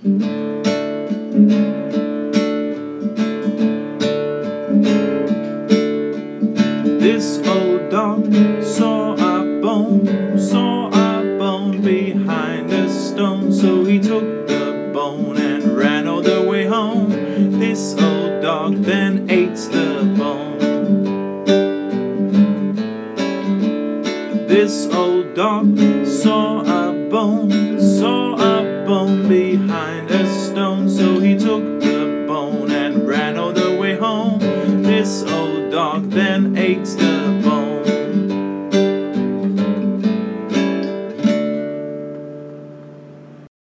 This old dog saw a bone behind a stone, so he took the bone and ran all the way home. This old dog then ate the bone. This old dog saw a bone behind a stone, so he took the bone and ran all the way home. This old dog then ate the